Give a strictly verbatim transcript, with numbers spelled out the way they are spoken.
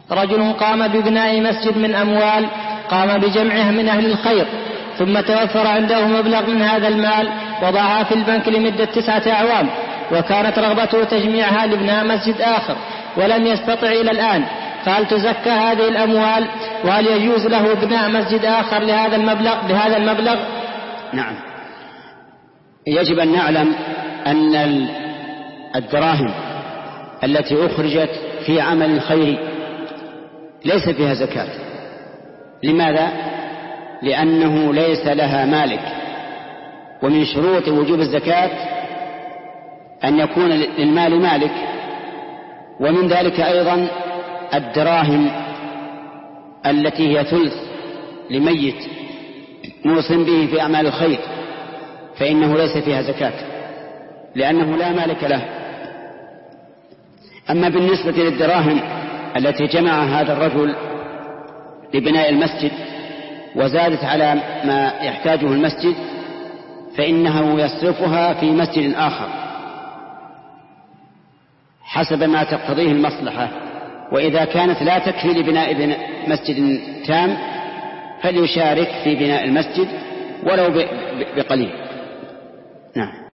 رجل قام ببناء مسجد من أموال قام بجمعه من أهل الخير، ثم توفر عنده مبلغ من هذا المال وضعها في البنك لمدة تسعة أعوام، وكانت رغبته تجميعها لبناء مسجد آخر ولم يستطع إلى الآن، فهل تزكى هذه الأموال؟ وهل يجوز له بناء مسجد آخر لهذا المبلغ بهذا المبلغ؟ نعم، يجب أن نعلم أن الدراهم التي أخرجت في عمل خيري ليس فيها زكاة. لماذا؟ لأنه ليس لها مالك، ومن شروط وجوب الزكاة أن يكون للمال مالك، ومن ذلك أيضا الدراهم التي هي ثلث لميت موصٍ به في أعمال الخير فإنه ليس فيها زكاة لأنه لا مالك له. أما بالنسبة للدراهم التي جمع هذا الرجل لبناء المسجد وزادت على ما يحتاجه المسجد فإنه يصرفها في مسجد آخر حسب ما تقتضيه المصلحة، وإذا كانت لا تكفي لبناء مسجد تام فليشارك في بناء المسجد ولو بقليل. نعم.